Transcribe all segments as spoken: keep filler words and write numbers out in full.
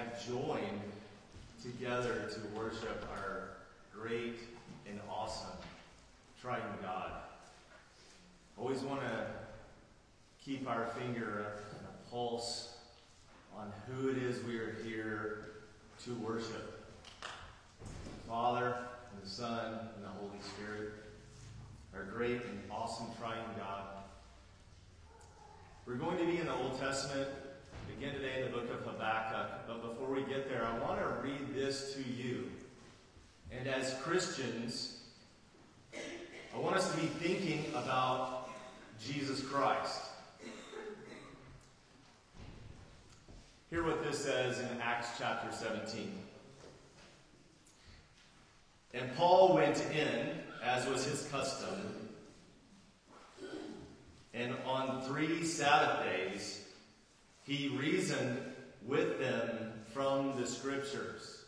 have joined together to worship our great and awesome triune God. Always want to keep our finger on the pulse on who it is we are here to worship. The Father, and the Son, and the Holy Spirit, our great and awesome triune God. We're going to be in the Old Testament again today in the book of Habakkuk, but before we get there, I want to read this to you. And as Christians, I want us to be thinking about Jesus Christ. Hear what this says in Acts chapter seventeen. And Paul went in, as was his custom, and on three Sabbath days he reasoned with them from the Scriptures,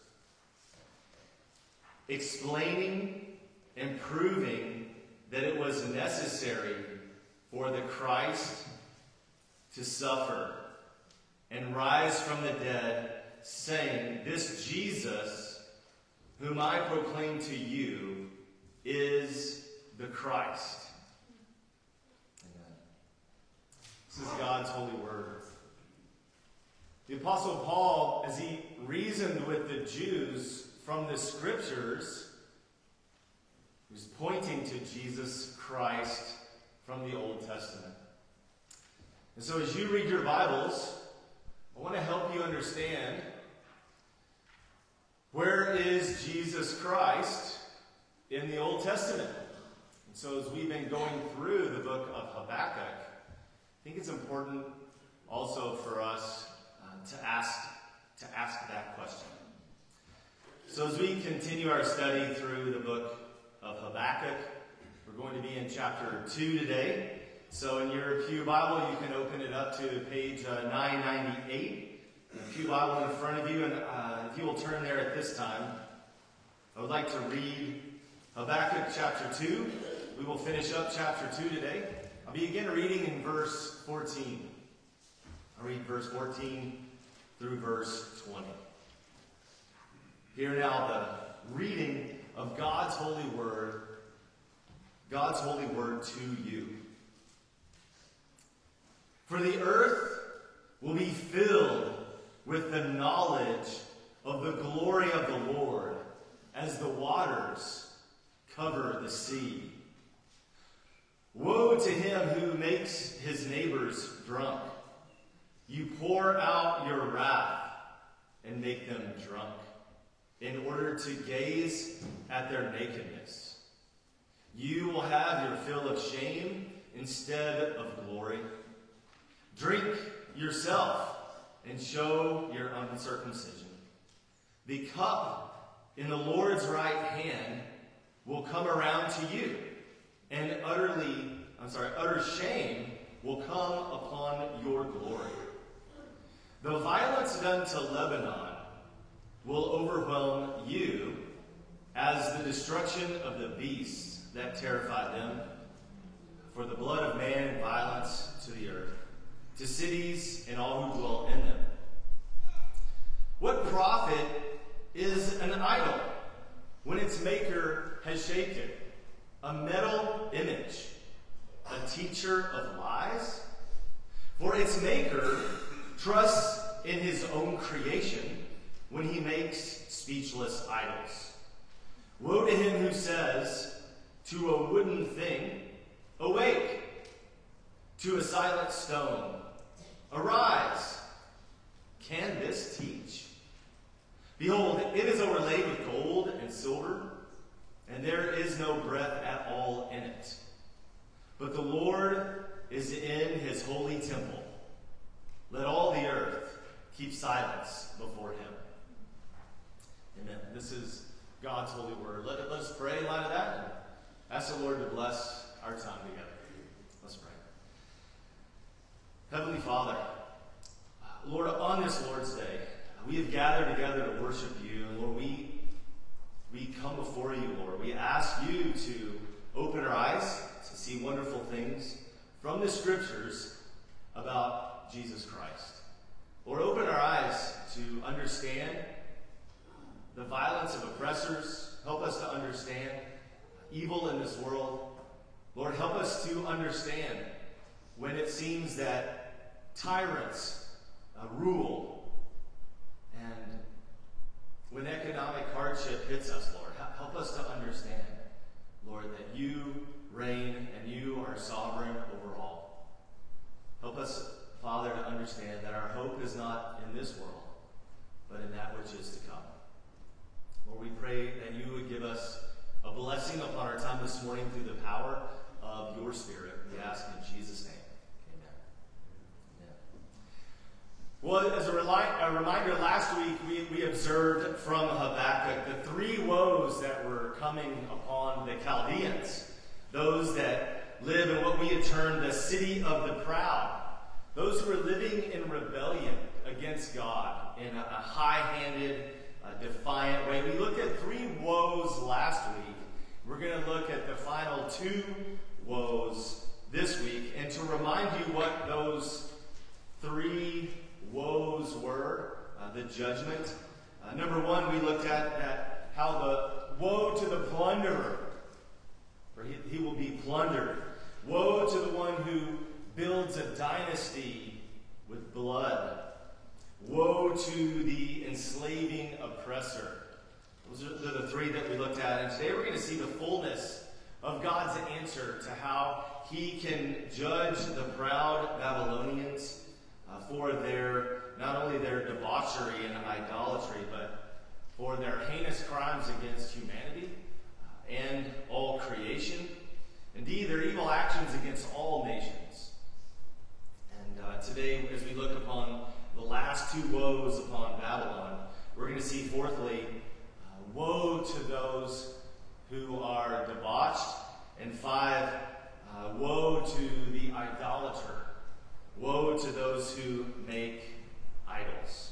explaining and proving that it was necessary for the Christ to suffer and rise from the dead, saying, "This Jesus, whom I proclaim to you, is the Christ." Amen. This is God's holy word. The Apostle Paul, as he reasoned with the Jews from the Scriptures, was pointing to Jesus Christ from the Old Testament. And so as you read your Bibles, I want to help you understand, where is Jesus Christ in the Old Testament? And so as we've been going through the book of Habakkuk, I think it's important also for us uh, to ask to ask that question. So as we continue our study through the book of Habakkuk, we're going to be in chapter two today. So in your Pew Bible, you can open it up to page uh, nine ninety-eight. The Pew Bible in front of you, and uh, if you will turn there at this time, I would like to read Habakkuk chapter two. We will finish up chapter two today. I'll begin reading in verse fourteen. I'll read verse fourteen through verse twenty. Hear now the reading of God's holy word, God's holy word to you. For the earth will be filled with the knowledge of the glory of the Lord, as the waters cover the sea. Woe to him who makes his neighbors drunk. You pour out your wrath and make them drunk, in order to gaze at their nakedness. You will have your fill of shame instead of glory. Drink yourself and show your uncircumcision. The cup in the Lord's right hand will come around to you, and utterly, I'm sorry, utter shame will come upon your glory. The violence done to Lebanon will overwhelm you, as the destruction of the beasts that terrify them. For the blood of man and violence to the earth, to cities and all who dwell in them. What profit is an idol when its maker has shaped it? A metal image, a teacher of lies? For its maker trusts in his own creation when he makes speechless idols. Woe to him who says to a wooden thing, "Awake," to a silent stone, "Arise." Can this teach? Behold, it is overlaid with gold and silver, and there is no breath at all in it. But the Lord is in his holy temple. Let all the earth keep silence before him. Amen. This is God's holy word. Let, let us pray in light of that and ask the Lord to bless our time together. Let's pray. Heavenly Father, Lord, on this Lord's Day, we have gathered together to worship you. And Lord, we, we come before you, Lord. We ask you to open our eyes to see wonderful things from the Scriptures about Jesus Christ. Lord, open our eyes to understand the violence of oppressors. Help us to understand evil in this world. Lord, help us to understand when it seems that tyrants uh, rule, and when economic hardship hits us, Lord, help us to understand, Lord, that you reign and you are sovereign over all. Help us, Father, to understand that our hope is not in this world, but in that which is to come. Lord, we pray that you would give us a blessing upon our time this morning through the power of your Spirit. We ask in Jesus' name. Well, as a, reli- a reminder, last week we, we observed from Habakkuk the three woes that were coming upon the Chaldeans, those that live in what we had termed the city of the proud, those who are living in rebellion against God in a, a high-handed, uh, defiant way. We looked at three woes last week. We're going to look at the final two woes this week, and to remind you what those three woes were, uh, the judgment. Uh, number one, we looked at, at how the woe to the plunderer, for he, he will be plundered. Woe to the one who builds a dynasty with blood. Woe to the enslaving oppressor. Those are the three that we looked at. And today we're going to see the fullness of God's answer to how he can judge the proud Babylonians Uh, for their, not only their debauchery and idolatry, but for their heinous crimes against humanity uh, and all creation. Indeed, their evil actions against all nations. And uh, today, as we look upon the last two woes upon Babylon, we're going to see, fourthly, uh, woe to those who are debauched, and five, uh, woe to the idolater. Woe to those who make idols.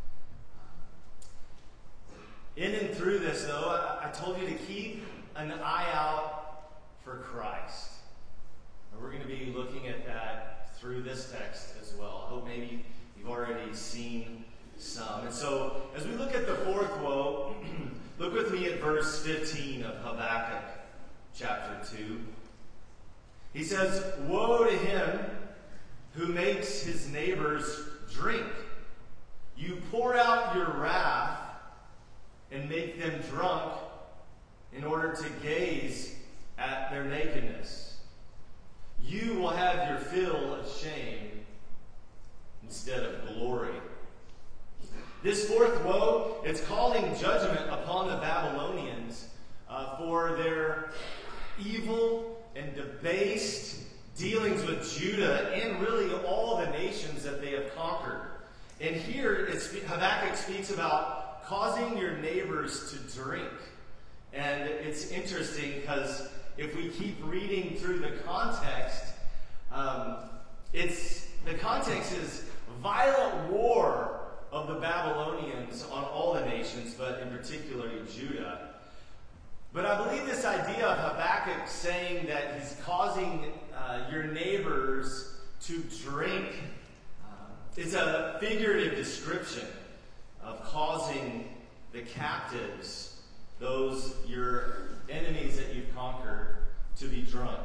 In and through this, though, I, I told you to keep an eye out for Christ. And we're going to be looking at that through this text as well. I hope maybe you've already seen some. And so, as we look at the fourth woe, look with me at verse fifteen of Habakkuk chapter two. He says, "Woe to him who makes his neighbors drink. You pour out your wrath and make them drunk in order to gaze at their nakedness. You will have your fill of shame instead of glory." This fourth woe, it's calling judgment upon the Babylonians uh, for their evil and debased dealings with Judah and really all the nations that they have conquered. And here it's, Habakkuk speaks about causing your neighbors to drink. And it's interesting because if we keep reading through the context, um, it's the context is violent war of the Babylonians on all the nations, but in particular Judah. But I believe this idea of Habakkuk saying that he's causing uh, your neighbors to drink uh, is a figurative description of causing the captives, those your enemies that you've conquered, to be drunk.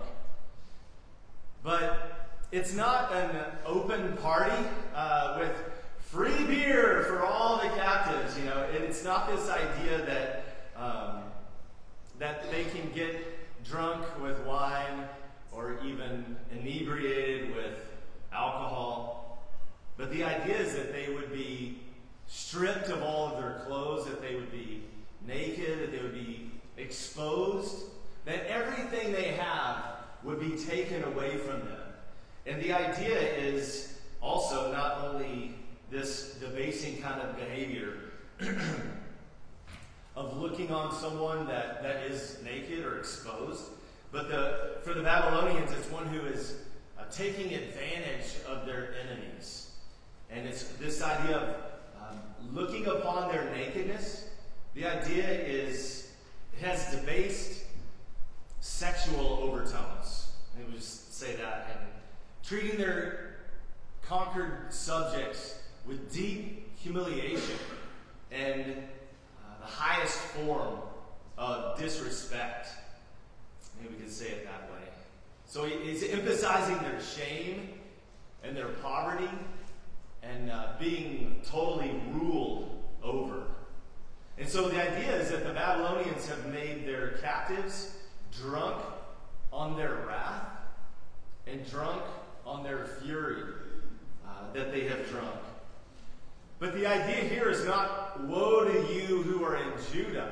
But it's not an open party uh, with free beer for all the captives. You know, it's not this idea that um, that they can get drunk with wine or even inebriated with alcohol. But the idea is that they would be stripped of all of their clothes, that they would be naked, that they would be exposed, that everything they have would be taken away from them. And the idea is also not only this debasing kind of behavior of looking on someone that, that is naked or exposed, but the, for the Babylonians, it's one who is uh, taking advantage of their enemies. And it's this idea of um, looking upon their nakedness. The idea is it has debased sexual overtones. Let me just say that. And treating their conquered subjects with deep humiliation and uh, the highest form of disrespect. Maybe we could say it that way. So he's emphasizing their shame and their poverty and uh, being totally ruled over. And so the idea is that the Babylonians have made their captives drunk on their wrath and drunk on their fury uh, that they have drunk. But the idea here is not, woe to you who are in Judah.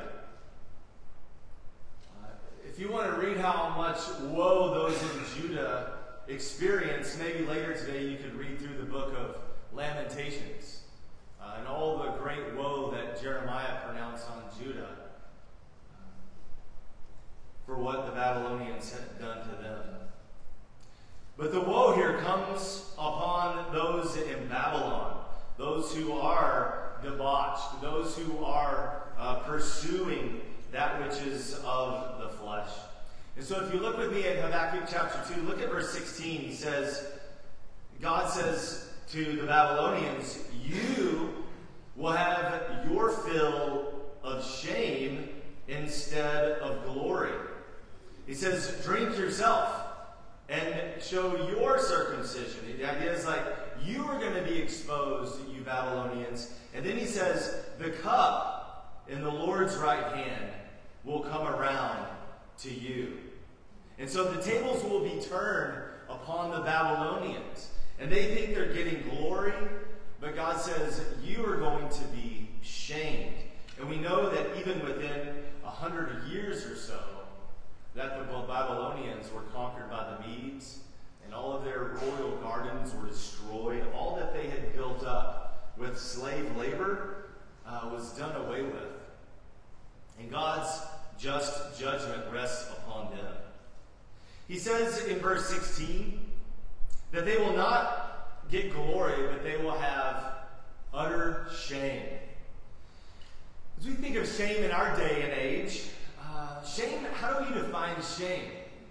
Uh, if you want to read how much woe those in Judah experience, maybe later today you could read through the book of Lamentations uh, and all the great woe that Jeremiah pronounced on Judah uh, for what the Babylonians had done to them. But the woe here comes upon those in Babylon, those who are debauched, those who are uh, pursuing that which is of the flesh. And so if you look with me at Habakkuk chapter two, look at verse sixteen. He says, God says to the Babylonians, you will have your fill of shame instead of glory. He says, drink yourself and show your circumcision. The idea is like, you are going to be exposed, you Babylonians. And then he says, the cup in the Lord's right hand will come around to you. And so the tables will be turned upon the Babylonians. And they think they're getting glory, but God says, you are going to be shamed. And we know that even within a hundred years or so, that the Babylonians were conquered by the Medes, and all of their royal gardens were destroyed. All that they had built up with slave labor uh, was done away with. And God's just judgment rests upon them. He says in verse sixteen that they will not get glory, but they will have utter shame. As we think of shame in our day and age, uh, shame, how do we define shame?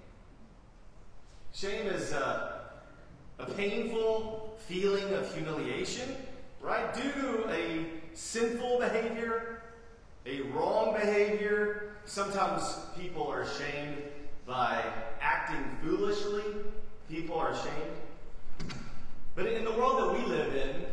Shame is a, a painful feeling of humiliation, right? Due to a sinful behavior, a wrong behavior. Sometimes people are shamed by acting foolishly. People are shamed. But in the world that we live in,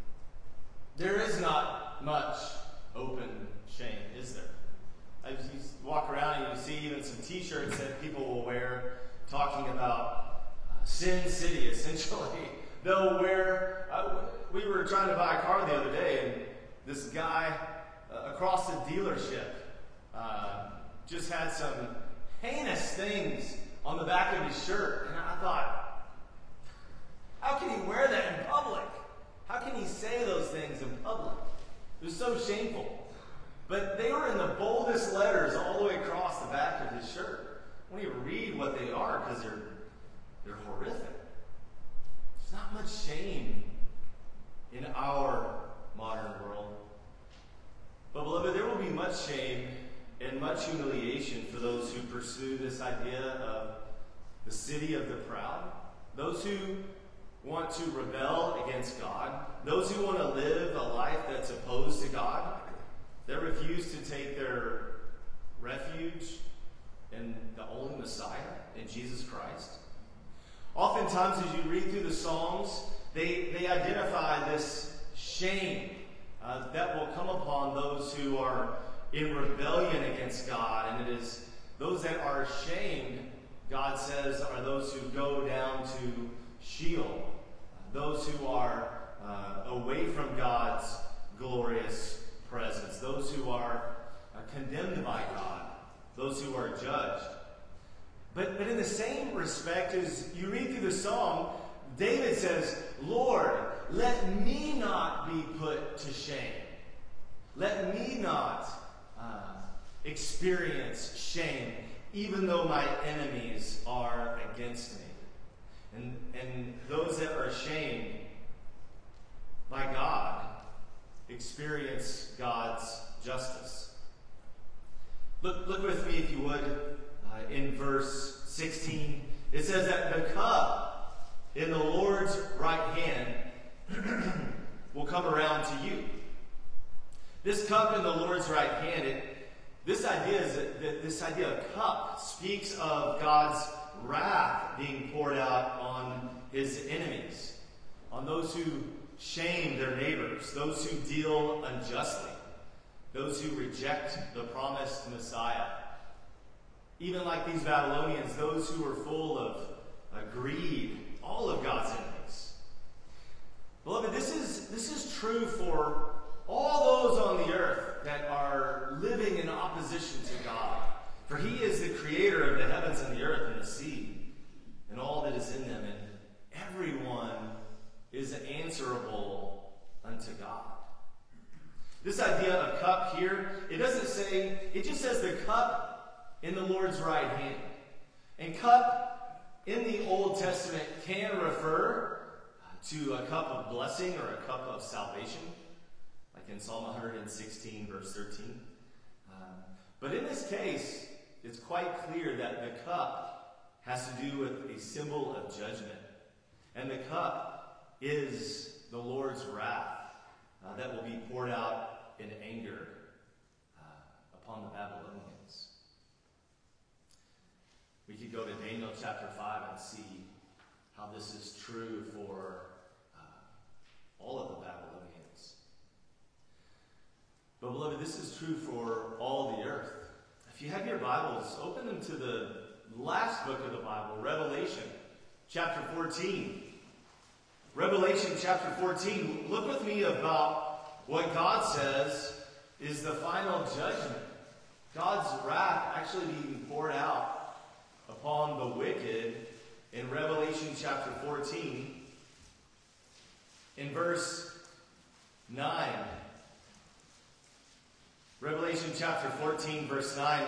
there is not much open shame, is there? As you walk around and you see even some t-shirts that people will wear talking about uh, Sin City, essentially. They'll wear, uh, we were trying to buy a car the other day, and this guy uh, across the dealership uh, just had some heinous things on the back of his shirt. And I thought, how can he wear that in public? How can he say those things in public? It was so shameful. But they were in the boldest letters all the way across the back of his shirt. I won't even read what they are because they're, they're horrific. There's not much shame in our modern world. But beloved, there will be much shame and much humiliation for those who pursue this idea of the city of the proud. Those who want to rebel against God. Those who want to live a life that's opposed to God. That refuse to take their refuge in the only Messiah, in Jesus Christ. Oftentimes, as you read through the Psalms, they, they identify this shame uh, that will come upon those who are in rebellion against God. And it is those that are ashamed, God says, are those who go down to Sheol. Those who are uh, away from God's glorious presence. Those who are uh, condemned by God. Those who are judged. But, but in the same respect, as you read through the Psalm, David says, Lord, let me not be put to shame. Let me not uh, experience shame, even though my enemies are against me. And, and those that are shamed by God experience God's justice. Look, look with me, if you would, uh, in verse sixteen. It says that the cup in the Lord's right hand will come around to you. This cup in the Lord's right hand, it, this idea is that, that this idea of cup speaks of God's wrath being poured out on his enemies, on those who shame their neighbors, those who deal unjustly, those who reject the promised Messiah. Even like these Babylonians, those who were full of uh, greed, all of God's enemies. Beloved, this is, this is true for all those on the earth that are living in opposition to God. For he is the creator of the heavens and the earth and the sea and all that is in them. And everyone is answerable unto God. This idea of cup here, it doesn't say, it just says the cup in the Lord's right hand. And cup in the Old Testament can refer to a cup of blessing or a cup of salvation, like in Psalm one sixteen, verse thirteen. Um, but in this case, it's quite clear that the cup has to do with a symbol of judgment. And the cup is the Lord's wrath uh, that will be poured out in anger uh, upon the Babylonians. We could go to Daniel chapter five and see how this is true for uh, all of the Babylonians. But beloved, this is true for all the earth. If you have your Bibles, open them to the last book of the Bible, Revelation chapter fourteen. Revelation chapter fourteen, look with me about what God says is the final judgment. God's wrath actually being poured out upon the wicked in Revelation chapter fourteen. In verse nine. Revelation chapter fourteen, verse nine.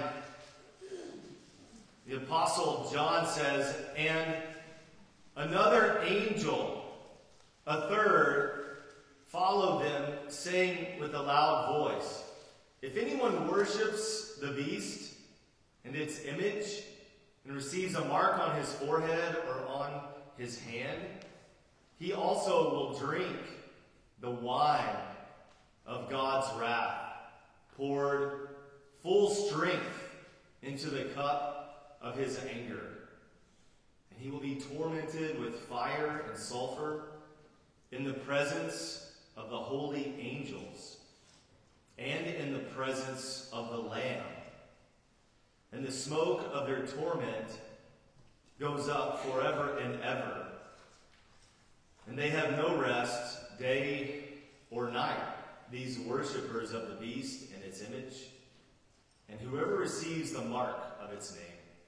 The Apostle John says, "And another angel, a third, followed them, saying with a loud voice, 'If anyone worships the beast and its image, and receives a mark on his forehead or on his hand, he also will drink the wine of God's wrath, poured full strength into the cup of his anger. And he will be tormented with fire and sulfur in the presence of the holy angels and in the presence of the Lamb. And the smoke of their torment goes up forever and ever. And they have no rest day or night, these worshippers of the beast and its image, and whoever receives the mark of its name.'"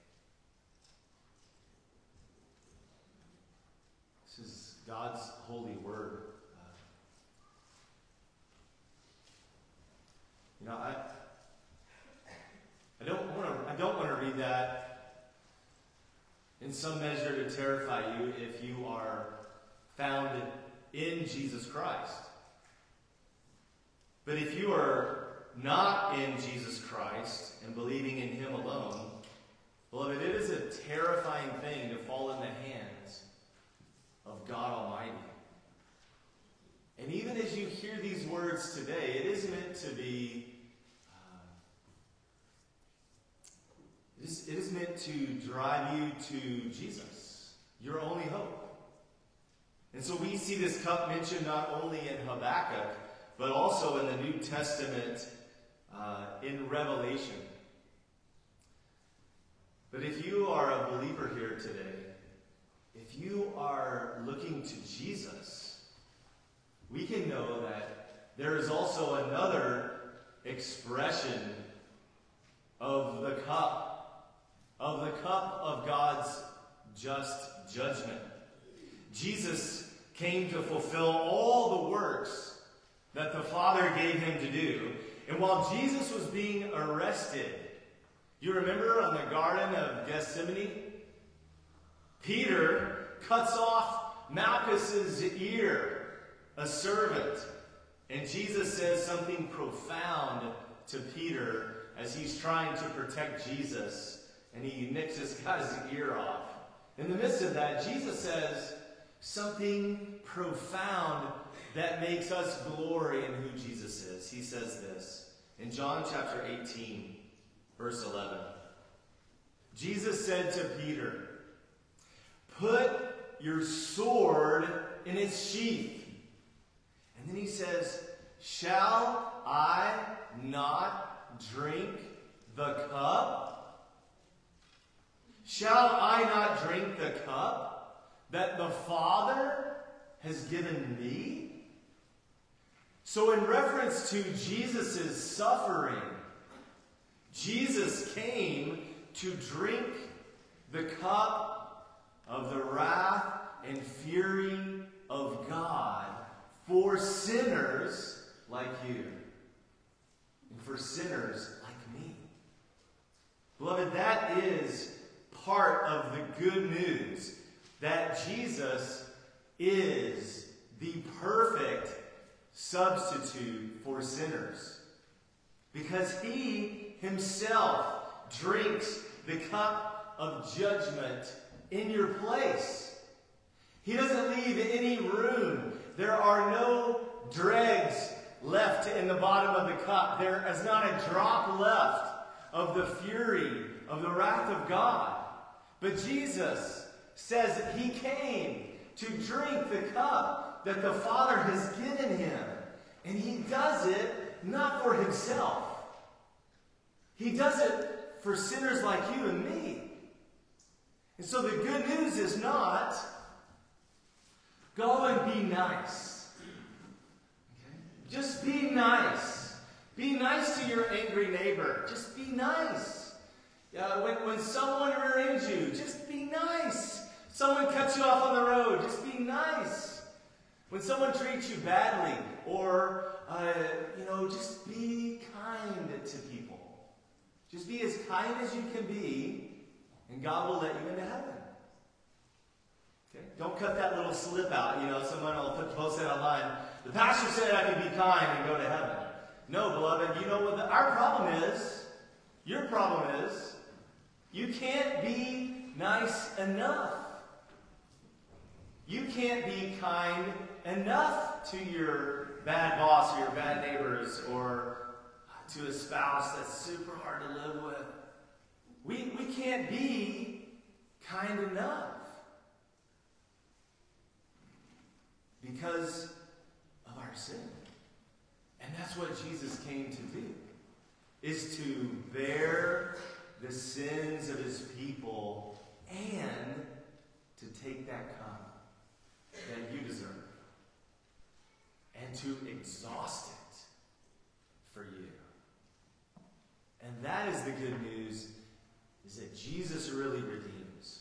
This is God's holy word. Uh, you know, I I don't want to I don't want to read that in some measure to terrify you if you are found in Jesus Christ. But if you are not in Jesus Christ and believing in him alone, beloved, it is a terrifying thing to fall in the hands of God Almighty. And even as you hear these words today, it is meant to be, uh, it, is, it is meant to drive you to Jesus, your only hope. And so we see this cup mentioned not only in Habakkuk, but also in the New Testament uh, in Revelation. But if you are a believer here today, if you are looking to Jesus, we can know that there is also another expression of the cup, of the cup of God's just judgment. Jesus came to fulfill all the works that the Father gave him to do. And while Jesus was being arrested, you remember on the Garden of Gethsemane? Peter cuts off Malchus's ear, a servant. And Jesus says something profound to Peter as he's trying to protect Jesus. And he nicks this guy's ear off. In the midst of that, Jesus says something profound that makes us glory in who Jesus is. He says this in John chapter eighteen, verse eleven. Jesus said to Peter, "Put your sword in its sheath." And then he says, "Shall I not drink the cup? Shall I not drink the cup that the Father has given me?" So in reference to Jesus' suffering, Jesus came to drink the cup of the wrath and fury of God for sinners like you and for sinners like me. Beloved, that is part of the good news, that Jesus is the perfect substitute for sinners, because he himself drinks the cup of judgment in your place. He doesn't leave any room. There are no dregs left in the bottom of the cup. There is not a drop left of the fury of the wrath of God. But Jesus says that he came to drink the cup that the Father has given him. And he does it not for himself. He does it for sinners like you and me. And so the good news is not, go and be nice. Okay? Just be nice. Be nice to your angry neighbor. Just be nice. Uh, when, when someone rear-ends you, just be nice. Someone cuts you off on the road, just be nice. When someone treats you badly, or, uh, you know, just be kind to people. Just be as kind as you can be, and God will let you into heaven. Okay? Don't cut that little slip out. You know, someone will put, post that online. The pastor said I could be kind and go to heaven. No, beloved, you know what the, our problem is? Your problem is, you can't be nice enough. You can't be kind enough to your bad boss or your bad neighbors, or to a spouse that's super hard to live with. We, we can't be kind enough because of our sin. And that's what Jesus came to do, is to bear the sins of his people and to take that cup that you deserve and to exhaust it for you. And that is the good news, is that Jesus really redeems.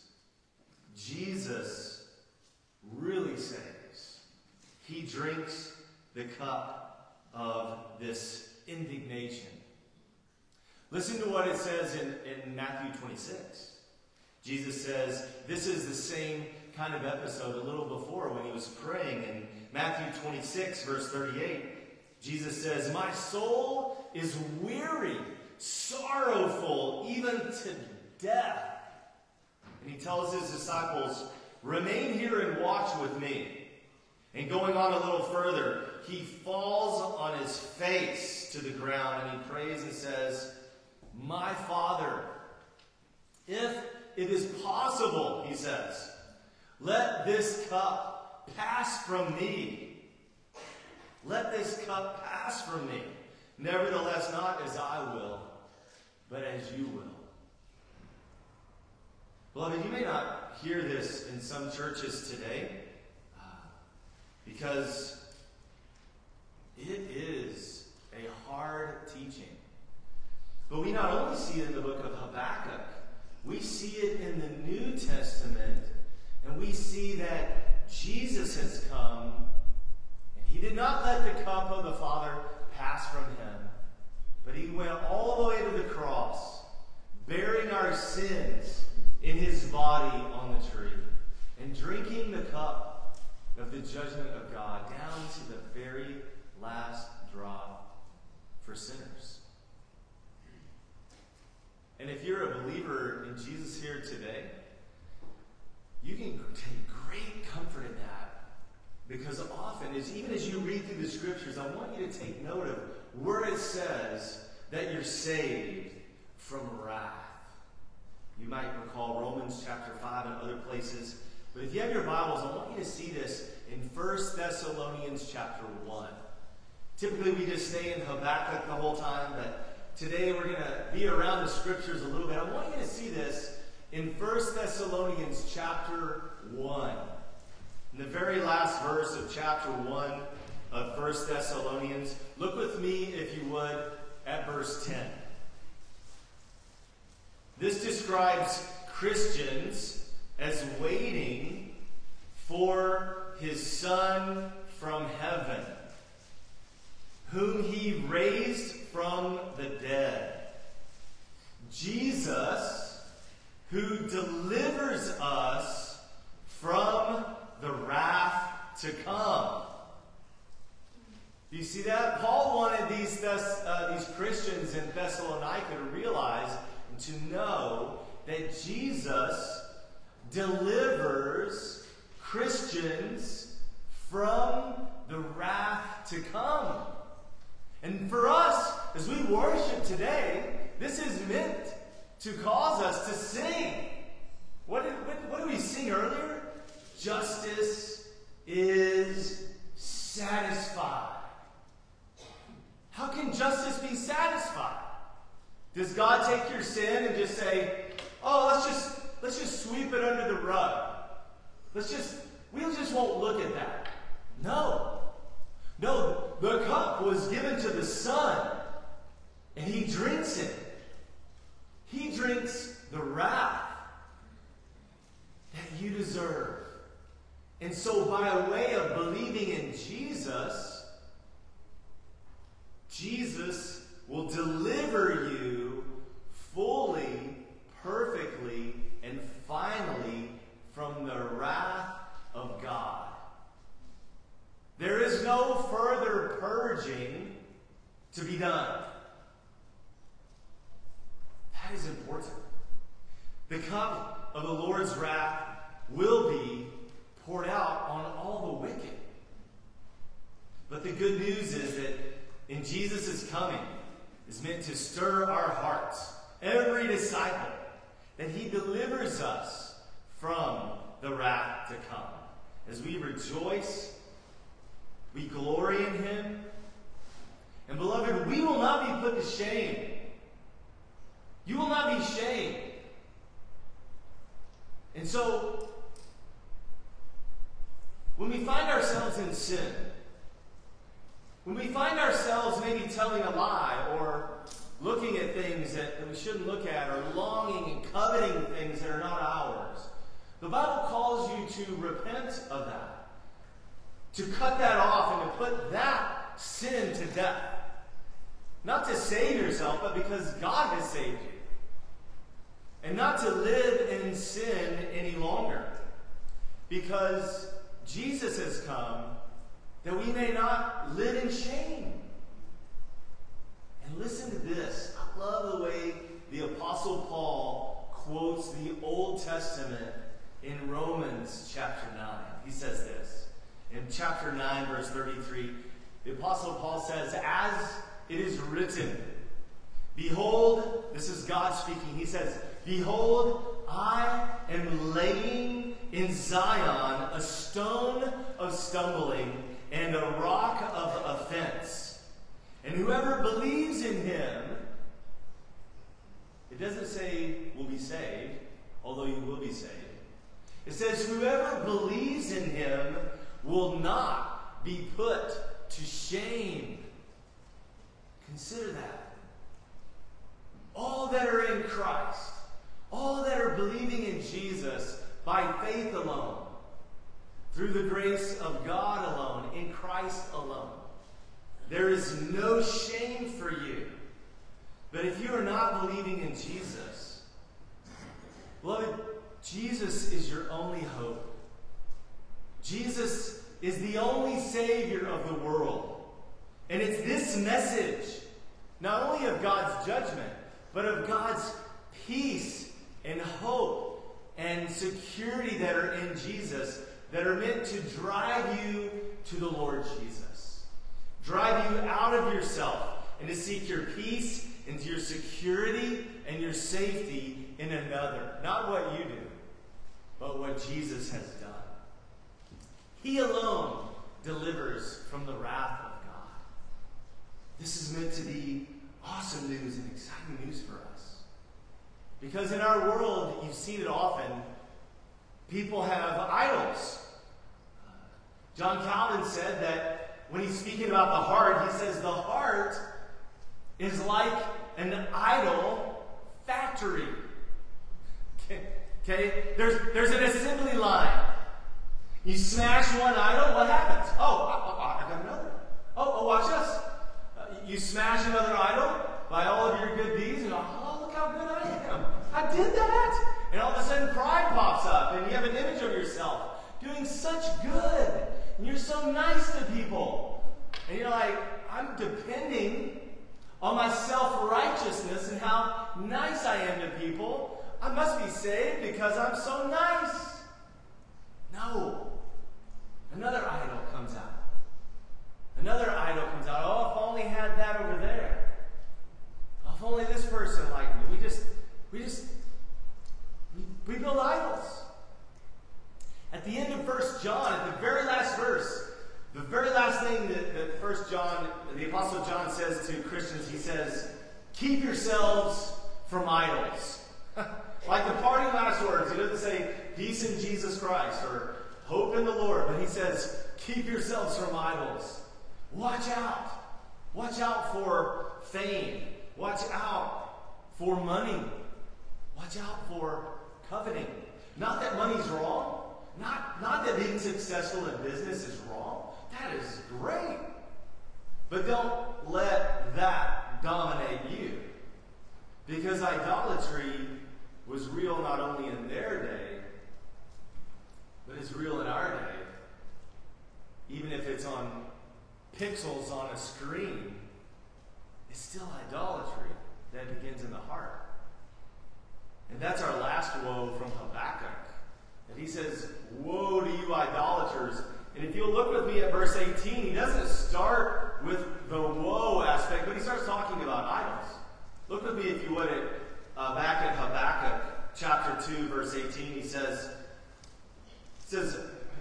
Jesus really saves. He drinks the cup of this indignation. Listen to what it says in, in Matthew twenty-six. Jesus says, this is the same kind of episode a little before when he was praying. In Matthew twenty-six, verse thirty-eight, Jesus says, "My soul is weary, sorrowful, even to death." And he tells his disciples, "Remain here and watch with me." And going on a little further, he falls on his face to the ground and he prays and says, "My Father, if it is possible," he says, "let this cup pass from me. Let this cup pass from me. Nevertheless, not as I will, but as you will." Beloved, you may not hear this in some churches today, uh, because it is a hard teaching. But we not only see it in the book of Habakkuk, we see it in the New Testament, and we see that Jesus has come, and he did not let the cup of the Father pass from him, but he went all the way to the cross, bearing our sins in his body on the tree, and drinking the cup of the judgment of God down to the very last drop for sinners. And if you're a believer in Jesus here today, you can take great comfort in that. Because often, as, even as you read through the scriptures, I want you to take note of where it says that you're saved from wrath. You might recall Romans chapter five and other places. But if you have your Bibles, I want you to see this in First Thessalonians chapter one. Typically, we just stay in Habakkuk the whole time, but today we're going to be around the scriptures a little bit. I want you to see this in First Thessalonians chapter one. In the very last verse of chapter one of First Thessalonians, look with me, if you would, at verse ten. This describes Christians as waiting for his Son from heaven, whom he raised from the dead. Jesus, who delivers us from the wrath to come. Do you see that? Paul wanted these, Thess- uh, these Christians in Thessalonica to realize and to know that Jesus delivers Christians from the wrath to come. And for us, as we worship today, this is meant to cause us to sing. What did, what, what did we sing earlier? Justice is satisfied. How can justice be satisfied? Does God take your sin and just say, oh, let's just let's just sweep it under the rug. Let's just, we just won't look at that. No. No, the cup was given to the Son, and he drinks it. He drinks the wrath that you deserve. And so by way of believing in Jesus, Jesus will deliver you fully, perfectly, and finally from the wrath of God. There is no further purging to be done. That is important. The cup of the Lord's wrath will be poured out on all the wicked. But the good news is that in Jesus' coming is meant to stir our hearts, every disciple, that he delivers us from the wrath to come. As we rejoice, we glory in him. And beloved, we will not be put to shame. You will not be shamed. And so, when we find ourselves in sin, when we find ourselves maybe telling a lie or looking at things that, that we shouldn't look at or longing and coveting things that are not ours, the Bible calls you to repent of that, to cut that off and to put that sin to death. Not to save yourself, but because God has saved you. And not to live in sin any longer. Because Jesus has come that we may not live in shame. And listen to this. I love the way the Apostle Paul quotes the Old Testament in Romans chapter nine. He says this. In chapter nine, verse thirty-three, the Apostle Paul says, as it is written, behold, this is God speaking, he says, behold, I am laying in Zion a stone of stumbling and a rock of offense. And whoever believes in him, it doesn't say will be saved, although you will be saved. It says whoever believes in him will not be put to shame. Consider that. All that are in Christ, all that are believing in Jesus by faith alone, through the grace of God alone, in Christ alone, there is no shame for you. But if you are not believing in Jesus, beloved, Jesus is your only hope. Jesus is the only Savior of the world. And it's this message, not only of God's judgment, but of God's peace and hope and security that are in Jesus, that are meant to drive you to the Lord Jesus. Drive you out of yourself and to seek your peace and your security and your safety in another. Not what you do, but what Jesus has done. He alone delivers from the wrath of God. This is meant to be awesome news and exciting news for us. Because in our world, you've seen it often, people have idols. John Calvin said that when he's speaking about the heart, he says the heart is like an idol factory. Okay, okay? There's, there's an assembly line. You smash one idol, what happens? Oh, I, I got another. Oh, oh, watch this. Uh, you smash another idol by all of your good deeds, and oh, look how good I am. I did that. And all of a sudden pride pops up, and you have an image of yourself doing such good. And you're so nice to people. And you're like, I'm depending on my self-righteousness and how nice I am to people. I must be saved because I'm so nice. No. Another idol comes out. Another idol comes out. Oh, if I only had that over there. Oh, if only this person liked me. We just, we just, we, we build idols. At the end of First John, at the very last verse, the very last thing that, that First John, the Apostle John says to Christians, he says, keep yourselves from idols. Like the parting last words, he doesn't say peace in Jesus Christ or hope in the Lord, but he says, keep yourselves from idols. Watch out. Watch out for fame. Watch out for money. Watch out for coveting. Not that money's wrong. Not, not that being successful in business is wrong. That is great. But don't let that dominate you. Because idolatry was real not only in their day, but it's real in our day. Even if it's on pixels on a screen, it's still idolatry that begins in the heart. And that's our last woe from Habakkuk. And he says, woe to you idolaters. And if you'll look with me at verse eighteen, he doesn't start with the woe aspect, but he starts talking about idols. Look with me, if you would, at, uh, back at Habakkuk chapter two, verse eighteen. He says, he says,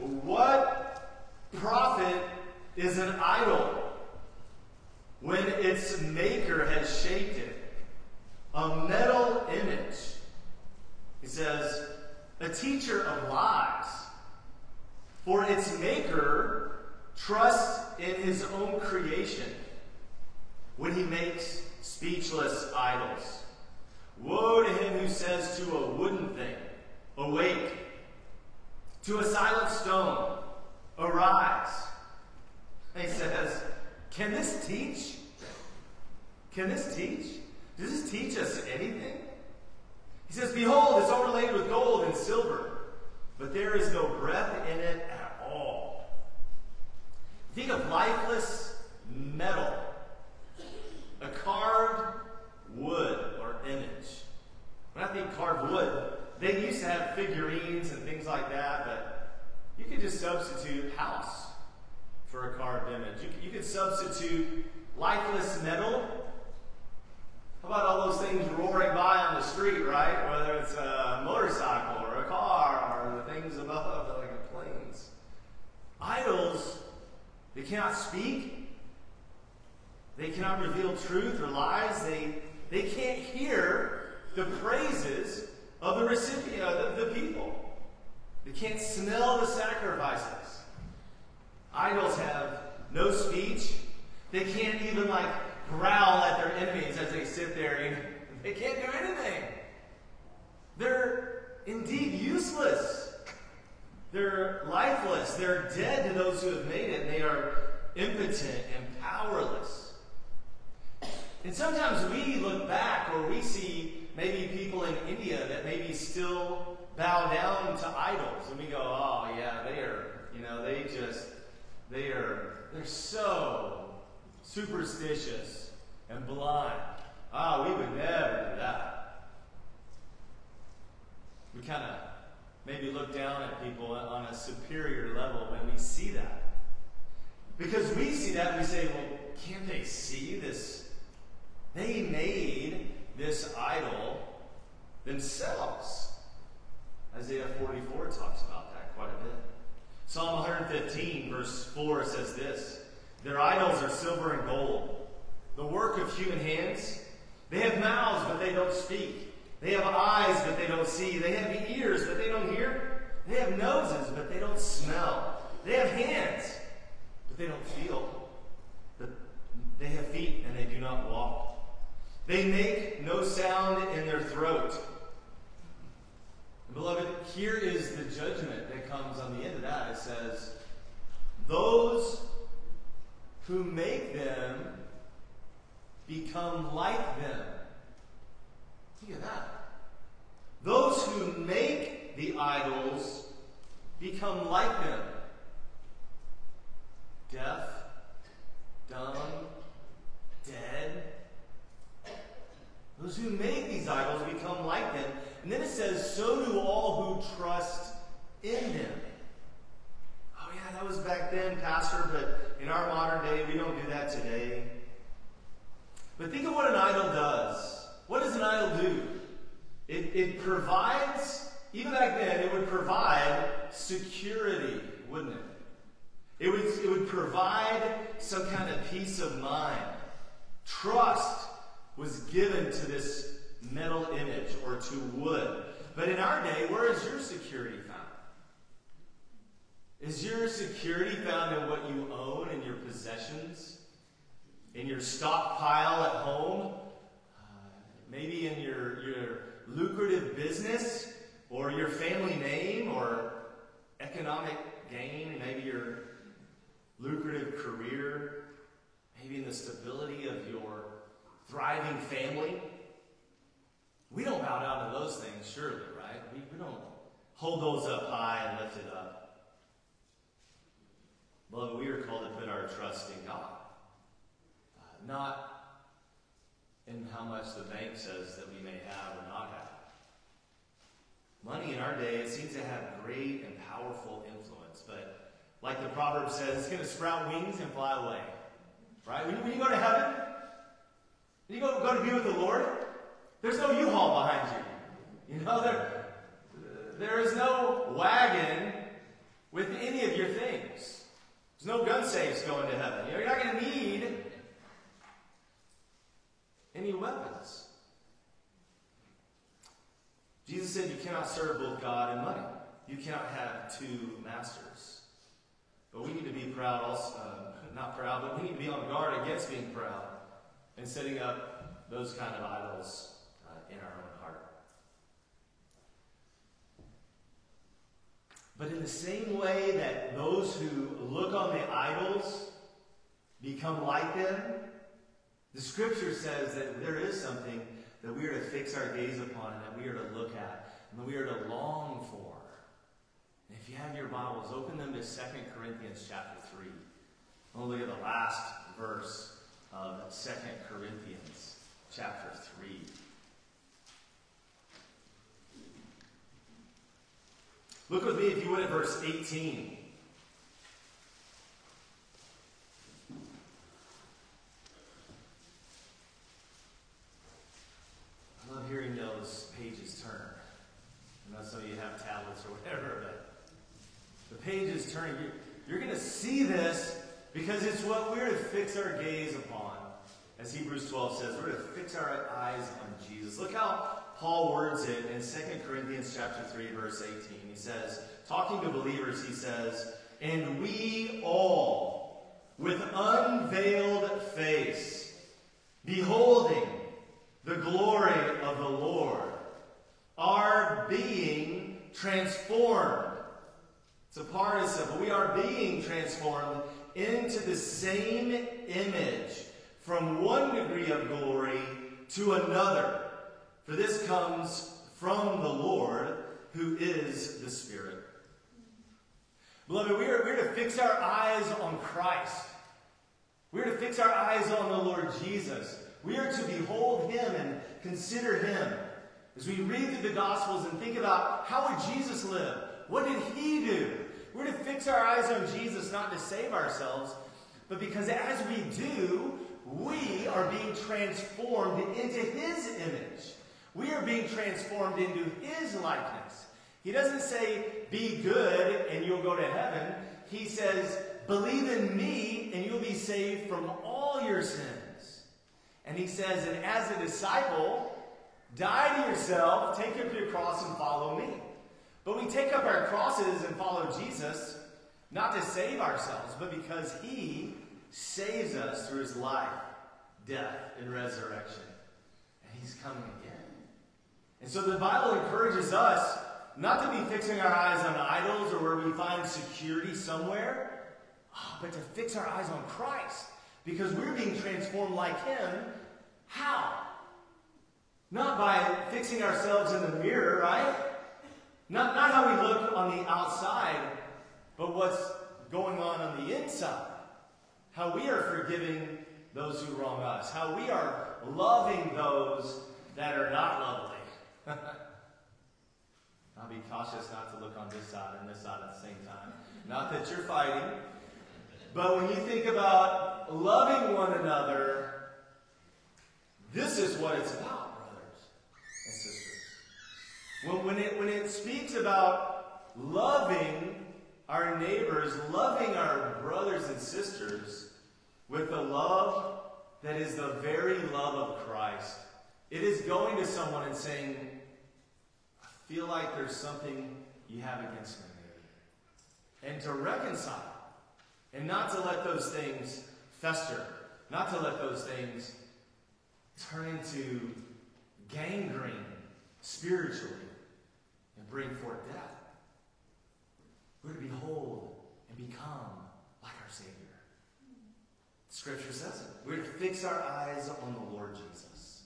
what profit is an idol when its maker has shaped it? A metal image. He says, a teacher of lies. For its maker trusts in his own creation when he makes speechless idols. Woe to him who says to a wooden thing, awake, to a silent stone, arise. And he says, can this teach? Can this teach? Does this teach us anything? He says, behold, it's overlaid with gold and silver, but there is no breath in it at all. Think of lifeless metal, a carved wood or image. When I think carved wood, they used to have figurines and things like that, but you could just substitute house for a carved image. You could, you could substitute lifeless metal. How about all those things roaring by on the street, right? Whether it's a motorcycle or a car or the things above, like the planes. Idols, they cannot speak. They cannot reveal truth or lies. They, they can't hear the praises of the recipient, of the, the people. They can't smell the sacrifices. Idols have no speech. They can't even like growl at their enemies as they sit there. And they can't do anything. They're indeed useless. They're lifeless. They're dead to those who have made it. And they are impotent and powerless. And sometimes we look back, or we see maybe people in India that maybe still bow down to idols. And we go, oh yeah, they are, you know, they just, they are, they're so superstitious and blind. Ah, oh, we would never do that. We kind of maybe look down at people on a superior Because we see that and we say, well, can't they see this? They made this idol themselves. Isaiah forty-four talks about that quite a bit. Psalm one fifteen, verse four says this: their idols are silver and gold, the work of human hands. They have mouths, but they don't speak. They have eyes, but they don't see. They have ears, but they don't hear. They have noses, but they don't smell. They have hands, but they don't feel. But they have feet, and they do not walk. They make no sound in their throat. And beloved, here is the judgment that comes on the end of that. It says, those who make them become like them. Look at that. Those who make the idols become like them. Deaf, dumb, dead. Those who make these idols become like them. And then it says, so do all who trust in them. Oh yeah, that was back then, Pastor, but in our modern day, we don't do that today. But think of what an idol does. What does an idol do? It, it provides, even back then, it would provide security, wouldn't it? It would, it would provide some kind of peace of mind. Trust was given to this metal image or to wood. But in our day, where is your security found? Is your security found in what you own, in your possessions? In your stockpile at home? Uh, maybe in your, your lucrative business? Or your family name? Or economic gain? Maybe your lucrative career? Maybe in the stability of your thriving family? We don't bow down to those things, surely, right? We, we don't hold those up high and lift it up. Beloved, we are called to put our trust in God. Uh, not in how much the bank says that we may have or not have. Money in our day, it seems to have great and powerful influence. But like the proverb says, it's going to sprout wings and fly away. Right? When you, when you go to heaven, when you go, go to be with the Lord, there's no U-Haul behind you. You know, there, there is no wagon with any of your things. There's no gun safes going to heaven. You know, you're not going to need any weapons. Jesus said you cannot serve both God and money. You cannot have two masters. But we need to be proud also, uh, not proud, but we need to be on guard against being proud and setting up those kind of idols uh, in our own heart. But in the same way that those who look on the idols become like them, the scripture says that there is something that we are to fix our gaze upon and that we are to look at and that we are to long for. And if you have your Bibles, open them to Second Corinthians chapter three. We'll look at the last verse of Second Corinthians chapter three. Look with me, if you would, at verse eighteen. I love hearing those pages turn. I know some of you have tablets or whatever, but the pages turning. You're, you're going to see this because it's what we're to fix our gaze upon. As Hebrews twelve says, we're to fix our eyes on Jesus. Look how Paul words it in Second Corinthians chapter three, verse eighteen. He says, talking to believers, he says, and we all, with unveiled face, beholding the glory of the Lord, are being transformed. It's a participle. We are being transformed into the same image from one degree of glory to another. For this comes from the Lord, who is the Spirit. Beloved, we are, we are to fix our eyes on Christ. We are to fix our eyes on the Lord Jesus. We are to behold him and consider him. As we read through the Gospels and think about how would Jesus live? What did he do? We're to fix our eyes on Jesus, not to save ourselves, but because as we do, we are being transformed into his image. We are being transformed into his likeness. He doesn't say, be good and you'll go to heaven. He says, believe in me and you'll be saved from all your sins. And he says, and as a disciple, die to yourself, take up your cross and follow me. But we take up our crosses and follow Jesus, not to save ourselves, but because he saves us through his life, death, and resurrection. And he's coming again. And so the Bible encourages us not to be fixing our eyes on idols or where we find security somewhere, but to fix our eyes on Christ. Because we're being transformed like him. How? Not by fixing ourselves in the mirror, right? Not, not how we look on the outside, but what's going on on the inside. How we are forgiving those who wrong us. How we are loving those that are not lovely. I'll be cautious not to look on this side and this side at the same time. Not that you're fighting. But when you think about loving one another, this is what it's about, brothers and sisters. When, when, it, when it speaks about loving our neighbors, loving our brothers and sisters with a love that is the very love of Christ, it is going to someone and saying, I feel like there's something you have against me, maybe. And to reconcile. And not to let those things fester. Not to let those things turn into gangrene spiritually and bring forth death. We're to behold and become like our Savior. Scripture says it. We're to fix our eyes on the Lord Jesus.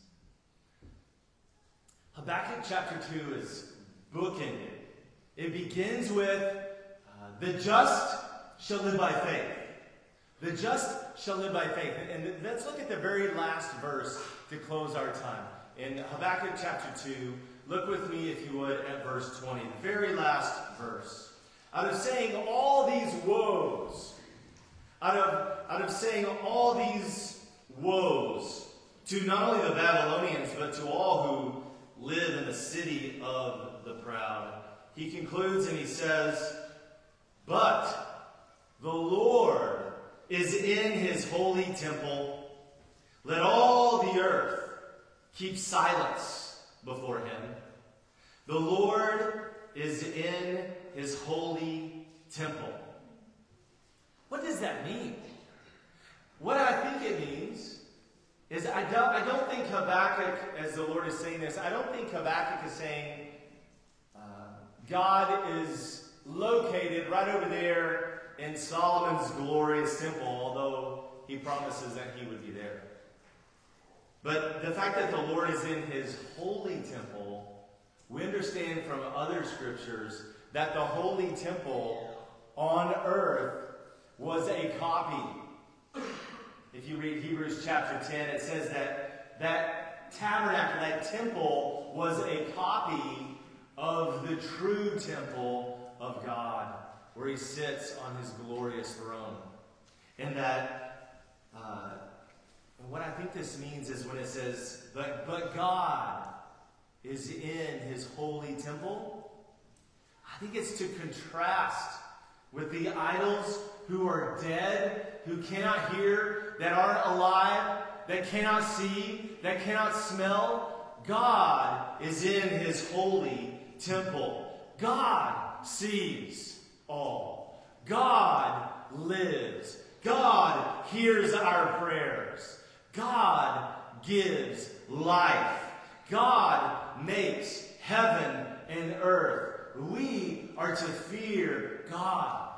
Habakkuk chapter two is bookended. It begins with uh, the just shall live by faith. The just shall live by faith. And let's look at the very last verse to close our time. In Habakkuk chapter two, look with me, if you would, at verse twenty. The very last verse. Out of saying all these woes, out of, out of saying all these woes to not only the Babylonians, but to all who live in the city of the proud, he concludes and he says, but the Lord is in his holy temple. Let all the earth keep silence before him. The Lord is in his holy temple. What does that mean? What I think it means is I don't, I don't think Habakkuk, as the Lord is saying this, I don't think Habakkuk is saying uh, God is located right over there in Solomon's glorious temple, although he promises that he would be there. But the fact that the Lord is in his holy temple, we understand from other scriptures that the holy temple on earth was a copy. If you read Hebrews chapter ten, it says that that tabernacle, that temple, was a copy of the true temple of God, where he sits on his glorious throne. And that, uh, what I think this means is when it says, but, but God is in his holy temple, I think it's to contrast with the idols who are dead, who cannot hear, that aren't alive, that cannot see, that cannot smell. God is in his holy temple. God sees all. God lives. God hears our prayers. God gives life. God makes heaven and earth. We are to fear God.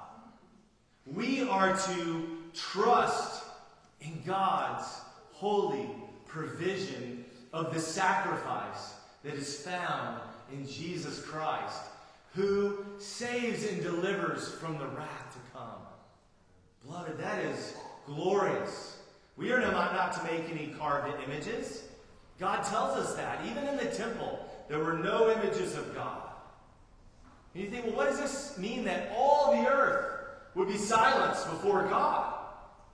We are to trust in God's holy provision of the sacrifice that is found in Jesus Christ, who saves and delivers from the wrath to come. Beloved, that is glorious. We are not, not to make any carved images. God tells us that. Even in the temple, there were no images of God. And you think, well, what does this mean that all the earth would be silenced before God?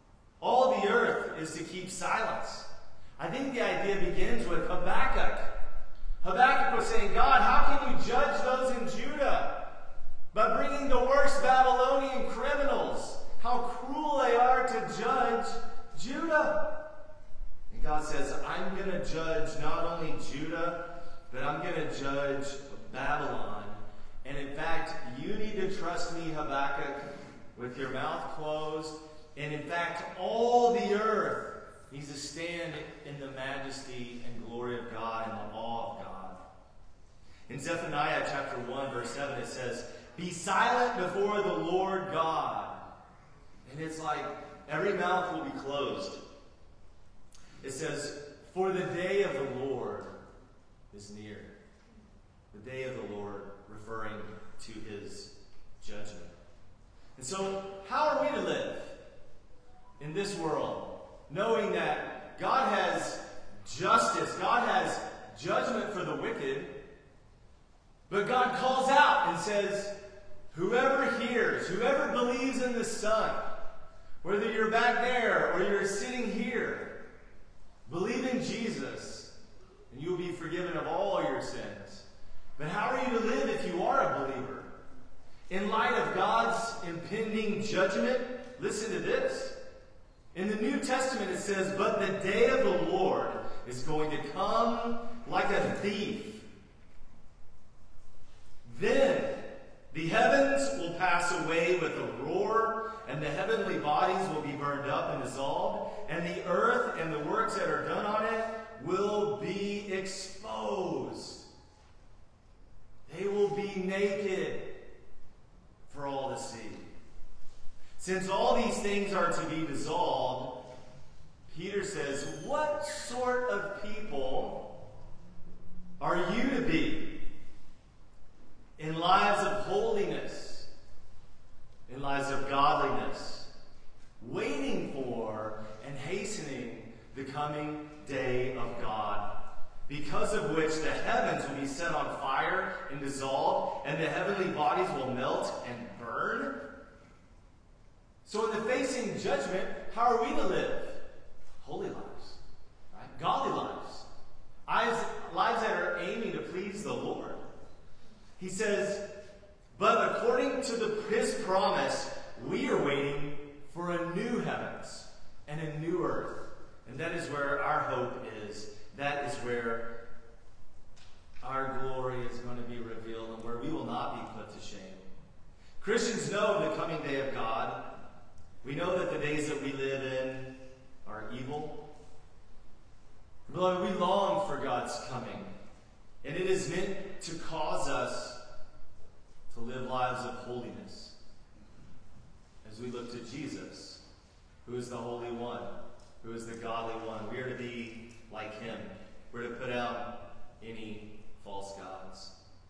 all the earth is to keep silence. I think the idea begins with Habakkuk. Habakkuk was saying, God, how can you judge those in Judah? By bringing the worst Babylonian criminals. How cruel they are to judge Judah. And God says, I'm going to judge not only Judah, but I'm going to judge Babylon. And in fact, you need to trust me, Habakkuk, with your mouth closed. And in fact, all the earth needs to stand in the majesty and glory of God and the awe of God. In Zephaniah chapter one, verse seven, it says, be silent before the Lord God. And it's like every mouth will be closed. It says, for the day of the Lord is near. The day of the Lord, referring to his judgment. And so, how are we to live in this world, knowing that God has justice, God has judgment for the wicked, but God calls out and says, whoever hears, whoever believes in the Son, whether you're back there or you're sitting here, believe in Jesus, and you will be forgiven of all your sins. But how are you to live if you are a believer? In light of God's impending judgment, listen to this. In the New Testament it says, but the day of the Lord is going to come like a thief. Then the heavens will pass away with a roar, and the heavenly bodies will be burned up and dissolved, and the earth and the works that are done on it will be exposed. They will be naked for all to see. Since all these things are to be dissolved, Peter says, what sort of people are you to be in lives of holiness, in lives of godliness, waiting for and hastening the coming day of God, because of which the heavens will be set on fire and dissolved, and the heavenly bodies will melt and burn? So in the facing judgment, how are we to live? Holy lives, right? Godly lives. Lives, lives that are aiming to please the Lord. He says, but according to the, his promise, we are waiting for a new heavens and a new earth. And that is where our hope is. That is where our glory is going to be revealed and where we will not be put to shame. Christians know the coming day of God. We know that the days that we live in are evil. Beloved, we long for God's coming. And it is meant to cause us to live lives of holiness as we look to Jesus, who is the Holy One, who is the Godly One. We are to be like him. We're to put out any false gods.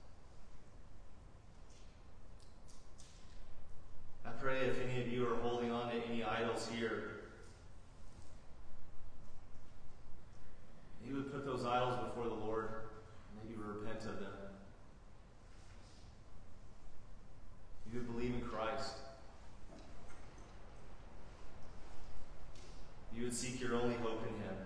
I pray if any of you are holding on to any idols here, you would put those idols before the Lord. Maybe repent of them. You would believe in Christ. You would seek your only hope in him.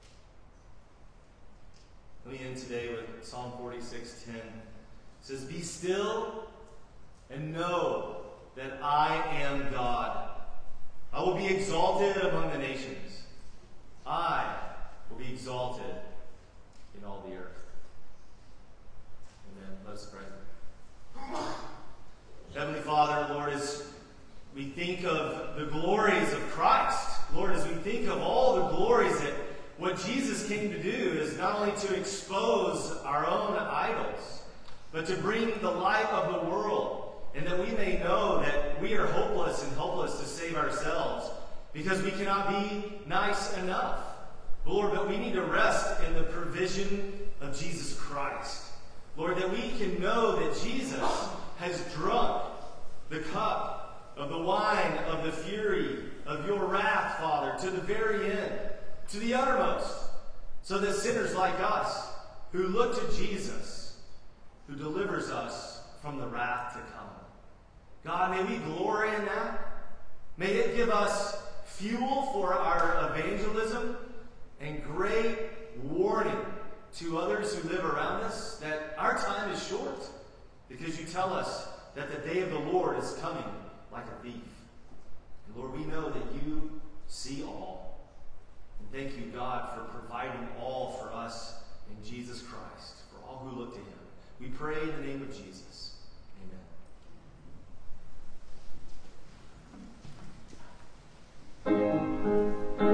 Let me end today with Psalm forty-six ten. It says, be still and know that I am God. I will be exalted among the nations. I will be exalted in all the earth. Amen. Let's pray. Heavenly Father, Lord, as we think of the glories of Christ, Lord, as we think of all the glories that what Jesus came to do is not only to expose our own idols, but to bring the light of the world, and that we may know that we are hopeless and helpless to save ourselves because we cannot be nice enough. But Lord, but we need to rest in the provision of Jesus Christ. Lord, that we can know that Jesus has drunk the cup of the wine of the fury of your wrath, Father, to the very end, to the uttermost, so that sinners like us who look to Jesus, who delivers us from the wrath to come. God, may we glory in that. May it give us fuel for our evangelism and great warning to others who live around us that our time is short, because you tell us that the day of the Lord is coming like a thief. And Lord, we know that you see all. And thank you, God, for providing all for us in Jesus Christ, for all who look to him. We pray in the name of Jesus.